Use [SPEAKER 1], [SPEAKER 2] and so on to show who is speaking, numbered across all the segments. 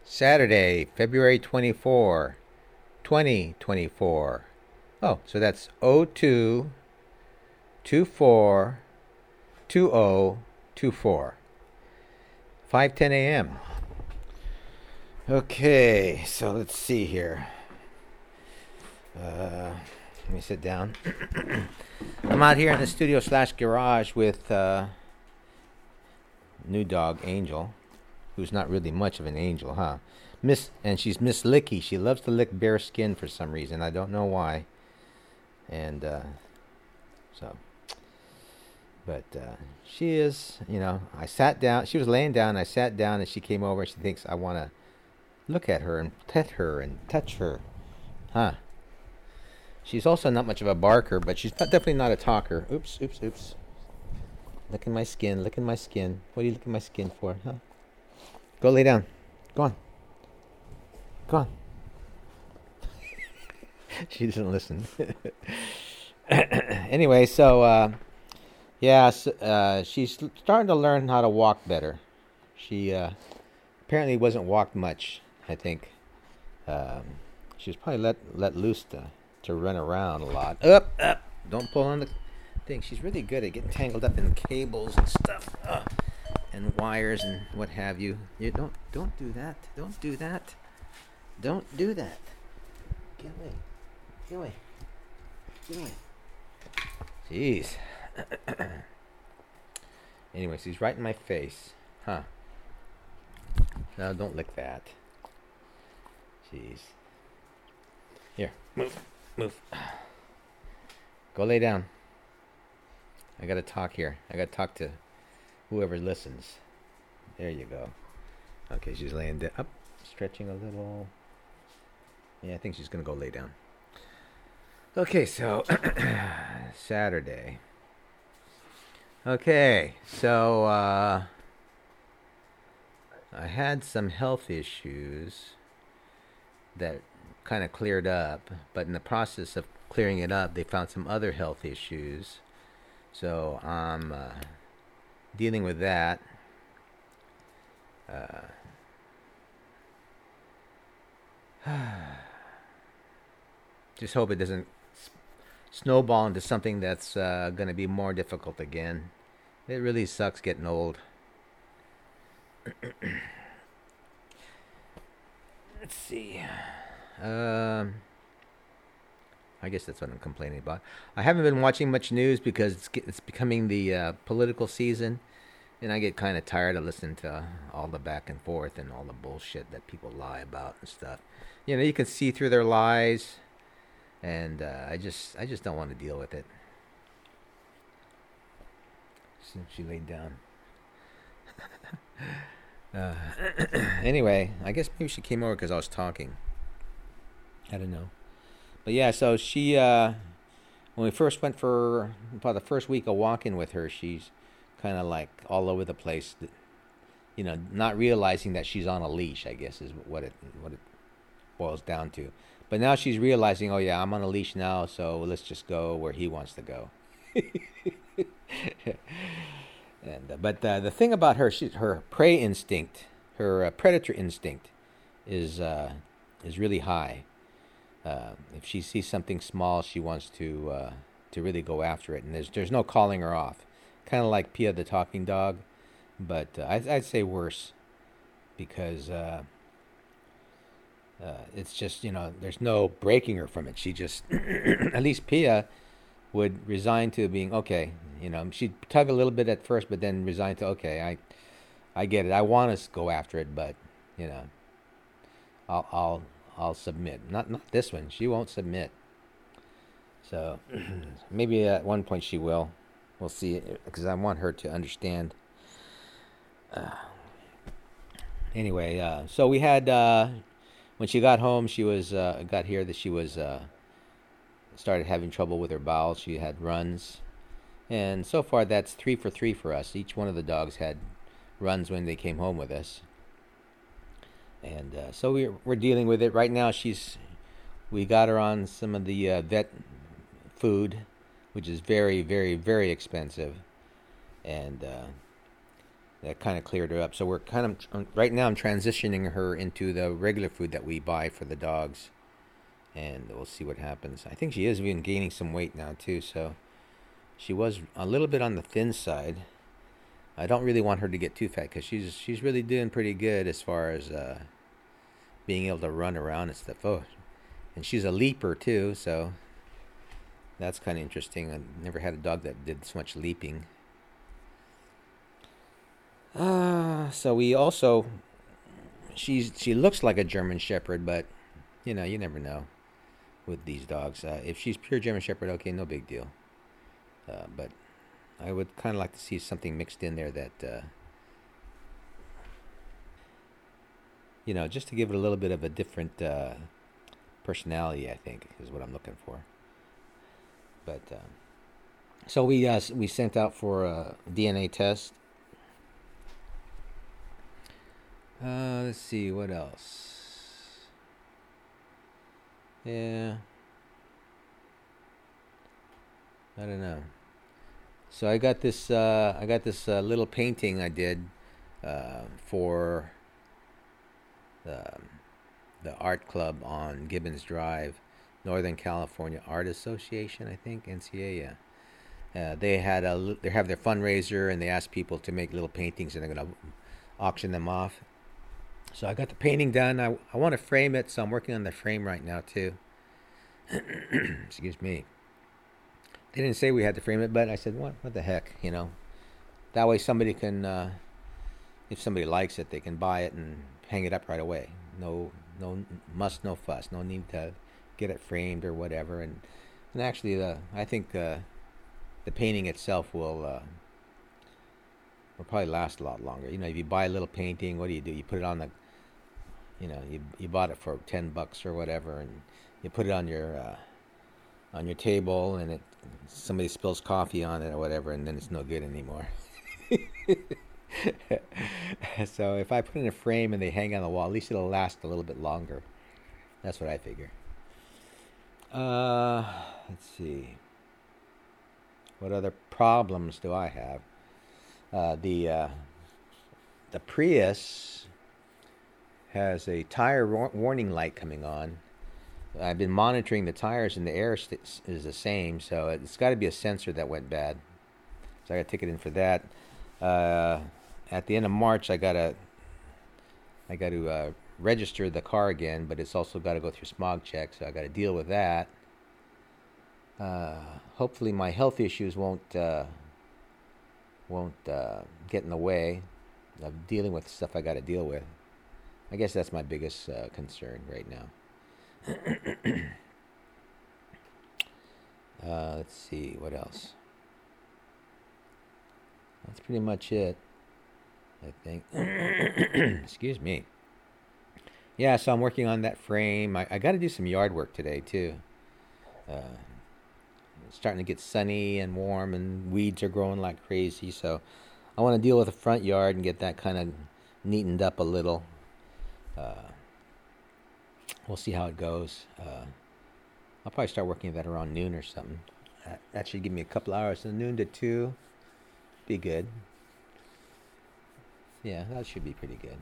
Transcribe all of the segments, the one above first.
[SPEAKER 1] Saturday, February 24, 2024. Oh, so that's 02 24 2024. 5:10 a.m. Okay, so let's see here. Let me sit down. I'm out here in the studio slash garage with new dog Angel, who's not really much of an angel, huh? And she's Miss Licky. She loves to lick bare skin for some reason. I don't know why. And but she is, I sat down. She was laying down. I sat down, and she came over. And she thinks I want to look at her and pet her and touch her, huh? She's also not much of a barker, but she's definitely not a talker. Oops. Licking my skin. What are you licking my skin for, huh? Go lay down. Go on. She doesn't listen. Anyway, so she's starting to learn how to walk better. She apparently wasn't walked much. I think she was probably let loose to run around a lot. Up! Don't pull on the thing. She's really good at getting tangled up in cables and stuff, and wires and what have you. You don't do that. Don't do that. Get away. Jeez. Anyways, he's right in my face. Huh. No, don't lick that. Jeez. Here, move. Go lay down. I gotta talk here. I gotta talk to whoever listens. There you go. Okay, she's laying up, stretching a little. Yeah, I think she's gonna go lay down. Okay, so Saturday. Okay, so I had some health issues that kind of cleared up, but in the process of clearing it up, they found some other health issues. So I'm dealing with that. Just hope it doesn't snowball into something that's going to be more difficult again. It really sucks getting old. Let's see. I guess that's what I'm complaining about. I haven't been watching much news because it's becoming the political season, and I get kind of tired of listening to all the back and forth and all the bullshit that people lie about and stuff. You can see through their lies, and I just don't want to deal with it. Since she laid down. Anyway, I guess maybe she came over because I was talking. I don't know. But yeah, so she, when we first went for about the first week of walking with her, she's kind of like all over the place, not realizing that she's on a leash, I guess is what it boils down to. But now she's realizing, oh yeah, I'm on a leash now, so let's just go where he wants to go. But the thing about her, her prey instinct, her predator instinct, is really high. If she sees something small, she wants to really go after it, and there's no calling her off. Kind of like Pia the talking dog, but I'd say worse, because it's just there's no breaking her from it. She just at least Pia would resign to being okay. She'd tug a little bit at first, but then resign to okay. I get it. I want to go after it, but I'll submit. Not this one. She won't submit. So maybe at one point she will. We'll see. Because I want her to understand. Anyway, so we had when she got home, she was got here that she was started having trouble with her bowels. She had runs, and so far that's 3 for 3 for us. Each one of the dogs had runs when they came home with us. And so we're dealing with it right now. We got her on some of the vet food, which is very, very, very expensive, and that kind of cleared her up. So we're kind of right now. I'm transitioning her into the regular food that we buy for the dogs, and we'll see what happens. I think she is even gaining some weight now too. So she was a little bit on the thin side. I don't really want her to get too fat because she's really doing pretty good as far as being able to run around and stuff. Oh, and she's a leaper too, so that's kind of interesting. I never had a dog that did so much leaping. So we also she looks like a German Shepherd, but you never know with these dogs. If she's pure German Shepherd, okay, no big deal. But I would kind of like to see something mixed in there that just to give it a little bit of a different personality. I think is what I'm looking for. But so we sent out for a DNA test. Let's see what else. Yeah, I don't know. So I got this. Little painting I did for the the art club on Gibbons Drive, Northern California Art Association. I think NCA. Yeah. They have their fundraiser and they asked people to make little paintings and they're gonna auction them off. So I got the painting done. I want to frame it, so I'm working on the frame right now too. Excuse me. They didn't say we had to frame it, but I said, what the heck, That way somebody can, if somebody likes it, they can buy it and hang it up right away. No no fuss. No need to get it framed or whatever. And actually, I think the painting itself will probably last a lot longer. If you buy a little painting, what do? You put it on the, you bought it for $10 or whatever, and you put it on your table, and somebody spills coffee on it or whatever, and then it's no good anymore. So if I put it in a frame and they hang on the wall, at least it'll last a little bit longer. That's what I figure. Let's see. What other problems do I have? The Prius has a tire warning light coming on. I've been monitoring the tires and the air is the same, so it's got to be a sensor that went bad. So I got to take it in for that. At the end of March, I got to register the car again, but it's also got to go through smog check, so I got to deal with that. Hopefully, my health issues won't get in the way of dealing with stuff I got to deal with. I guess that's my biggest concern right now. Let's see, what else? That's pretty much it, I think. Excuse me. Yeah, so I'm working on that frame. I got to do some yard work today, too. It's starting to get sunny and warm, and weeds are growing like crazy, so I want to deal with the front yard and get that kind of neatened up a little. We'll see how it goes. I'll probably start working that around noon or something. That should give me a couple hours. So noon to 2. Be good. Yeah, that should be pretty good.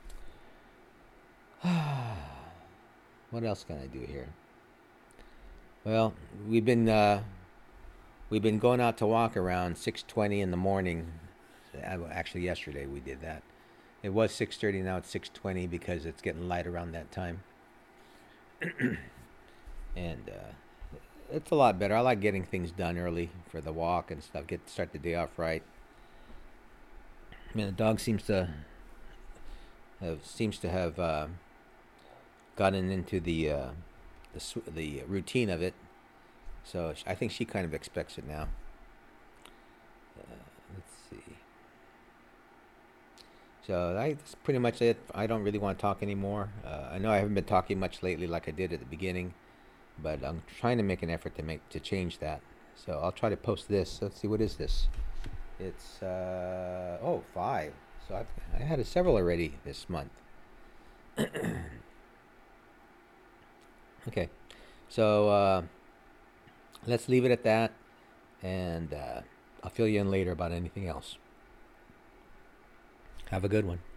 [SPEAKER 1] What else can I do here? Well, we've been going out to walk around 6:20 in the morning. Actually, yesterday we did that. It was 6:30. Now it's 6:20 because it's getting light around that time. And it's a lot better. I like getting things done early for the walk and stuff. Start the day off right. I mean, the dog seems to have gotten into the routine of it. So I think she kind of expects it now. Let's see. So that's pretty much it. I don't really want to talk anymore. I know I haven't been talking much lately like I did at the beginning, but I'm trying to make an effort to change that. So I'll try to post this. Let's see, what is this? It's 5. So I had several already this month. Okay, so let's leave it at that, and I'll fill you in later about anything else. Have a good one.